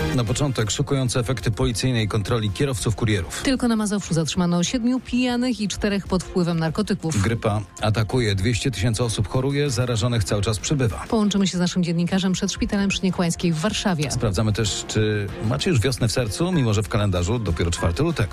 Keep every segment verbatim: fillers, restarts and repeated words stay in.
Na początek szokujące efekty policyjnej kontroli kierowców kurierów. Tylko na Mazowszu zatrzymano siedmiu pijanych i czterech pod wpływem narkotyków. Grypa atakuje, dwieście tysięcy osób choruje, zarażonych cały czas przybywa. Połączymy się z naszym dziennikarzem przed szpitalem przy Niekłańskiej w Warszawie. Sprawdzamy też, czy macie już wiosnę w sercu, mimo że w kalendarzu dopiero czwartego lutego.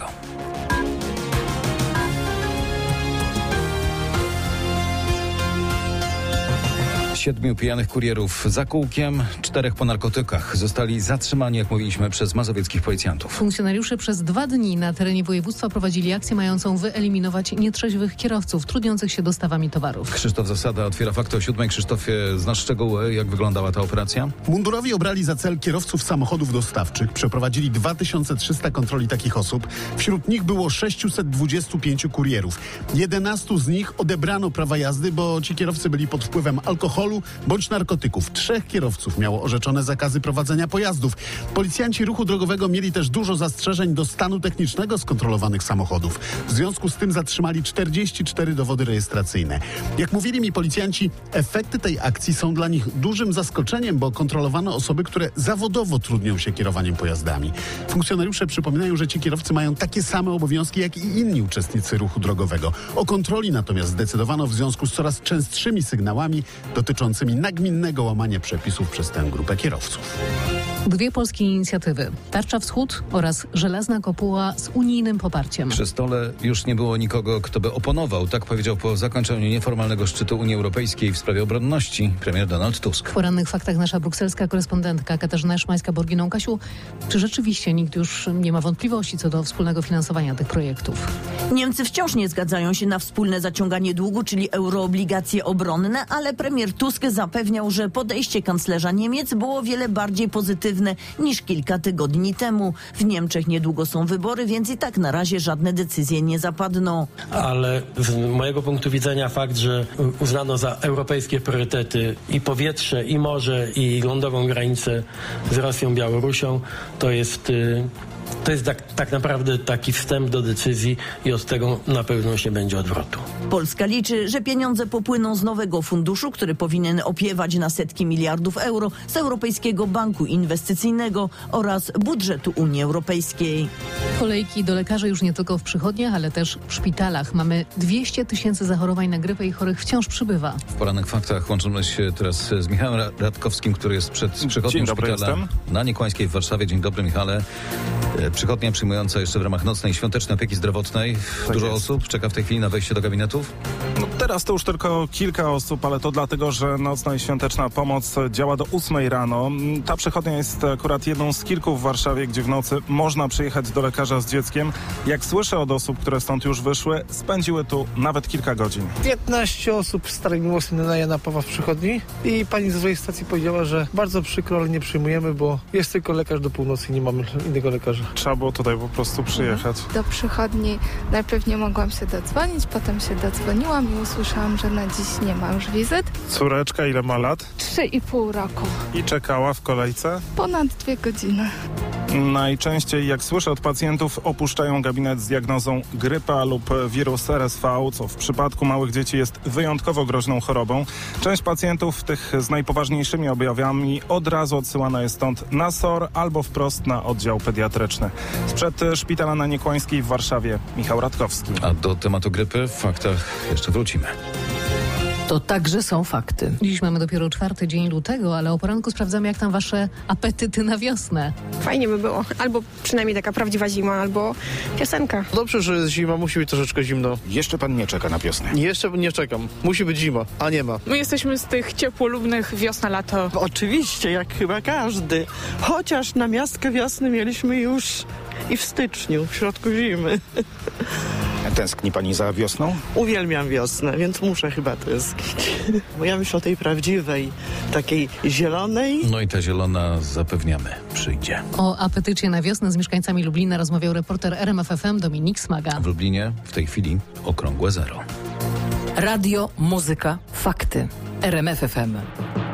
Siedmiu pijanych kurierów za kółkiem, czterech po narkotykach zostali zatrzymani, jak mówiliśmy, przez mazowieckich policjantów. Funkcjonariusze przez dwa dni na terenie województwa prowadzili akcję mającą wyeliminować nietrzeźwych kierowców trudniących się dostawami towarów. Krzysztof Zasada otwiera fakty o siódmej. Krzysztofie, znasz szczegóły, jak wyglądała ta operacja? Mundurowi obrali za cel kierowców samochodów dostawczych. Przeprowadzili dwa tysiące trzysta kontroli takich osób. Wśród nich było sześciuset dwudziestu pięciu kurierów. jedenastu z nich odebrano prawa jazdy, bo ci kierowcy byli pod wpływem alkoholu bądź narkotyków. Trzech kierowców miało orzeczone zakazy prowadzenia pojazdów. Policjanci ruchu drogowego mieli też dużo zastrzeżeń do stanu technicznego skontrolowanych samochodów. W związku z tym zatrzymali czterdzieści cztery dowody rejestracyjne. Jak mówili mi policjanci, efekty tej akcji są dla nich dużym zaskoczeniem, bo kontrolowano osoby, które zawodowo trudnią się kierowaniem pojazdami. Funkcjonariusze przypominają, że ci kierowcy mają takie same obowiązki jak i inni uczestnicy ruchu drogowego. O kontroli natomiast zdecydowano w związku z coraz częstszymi sygnałami dotyczącymi nagminnego łamania przepisów przez tę grupę kierowców. Dwie polskie inicjatywy. Tarcza Wschód oraz Żelazna Kopuła z unijnym poparciem. Przy stole już nie było nikogo, kto by oponował. Tak powiedział po zakończeniu nieformalnego szczytu Unii Europejskiej w sprawie obronności premier Donald Tusk. W porannych faktach nasza brukselska korespondentka Katarzyna Szymańska-Borginą. Kasiu, czy rzeczywiście nikt już nie ma wątpliwości co do wspólnego finansowania tych projektów? Niemcy wciąż nie zgadzają się na wspólne zaciąganie długu, czyli euroobligacje obronne, ale premier Tusk zapewniał, że podejście kanclerza Niemiec było wiele bardziej pozytywne niż kilka tygodni temu. W Niemczech niedługo są wybory, więc i tak na razie żadne decyzje nie zapadną. Ale z mojego punktu widzenia fakt, że uznano za europejskie priorytety i powietrze, i morze, i lądową granicę z Rosją, Białorusią, to jest... To jest tak, tak naprawdę taki wstęp do decyzji i od tego na pewno nie będzie odwrotu. Polska liczy, że pieniądze popłyną z nowego funduszu, który powinien opiewać na setki miliardów euro, z Europejskiego Banku Inwestycyjnego oraz budżetu Unii Europejskiej. Kolejki do lekarzy już nie tylko w przychodniach, ale też w szpitalach. Mamy dwieście tysięcy zachorowań na grypę i chorych wciąż przybywa. W porannych faktach łączymy się teraz z Michałem Radkowskim, który jest przed przychodnią szpitala jestem. na Niekłańskiej w Warszawie. Dzień dobry, Michale. Przychodnia przyjmująca jeszcze w ramach nocnej świątecznej opieki zdrowotnej. Tak Dużo jest. osób czeka w tej chwili na wejście do gabinetów? No, teraz to już tylko kilka osób, ale to dlatego, że nocna i świąteczna pomoc działa do ósmej rano. Ta przychodnia jest akurat jedną z kilku w Warszawie, gdzie w nocy można przyjechać do lekarza z dzieckiem. Jak słyszę od osób, które stąd już wyszły, spędziły tu nawet kilka godzin. piętnaście osób z Starej Miłosnej na Jana Pawła w przychodni i pani z swojej stacji powiedziała, że bardzo przykro, ale nie przyjmujemy, bo jest tylko lekarz do północy i nie mamy innego lekarza. Trzeba było tutaj po prostu przyjechać. Do przychodni najpierw nie mogłam się dodzwonić, potem się dodzwoniłam i usłyszałam, że na dziś nie ma już wizyt. Córeczka ile ma lat? Trzy i pół roku. I czekała w kolejce? Ponad dwie godziny. Najczęściej, jak słyszę od pacjentów, opuszczają gabinet z diagnozą grypa lub wirus R S V, co w przypadku małych dzieci jest wyjątkowo groźną chorobą. Część pacjentów, tych z najpoważniejszymi objawami, od razu odsyłana jest stąd na S O R albo wprost na oddział pediatryczny. Sprzed szpitala na Niekłańskiej w Warszawie, Michał Radkowski. A do tematu grypy w faktach jeszcze wrócimy. To także są fakty. Dziś mamy dopiero czwarty dzień lutego, ale o poranku sprawdzamy, jak tam wasze apetyty na wiosnę. Fajnie by było. Albo przynajmniej taka prawdziwa zima, albo piosenka. Dobrze, że jest zima, musi być troszeczkę zimno. Jeszcze pan nie czeka na wiosnę? Jeszcze nie czekam. Musi być zima, a nie ma. My jesteśmy z tych ciepłolubnych wiosna-lato. Oczywiście, jak chyba każdy. Chociaż na miastkę wiosny mieliśmy już i w styczniu, w środku zimy. Tęskni pani za wiosną? Uwielbiam wiosnę, więc muszę chyba tęsknić. Bo ja myślę o tej prawdziwej, takiej zielonej. No i ta zielona, zapewniamy, przyjdzie. O apetycie na wiosnę z mieszkańcami Lublina rozmawiał reporter R M F F M Dominik Smaga. W Lublinie w tej chwili okrągłe zero. Radio, muzyka, fakty. R M F F M.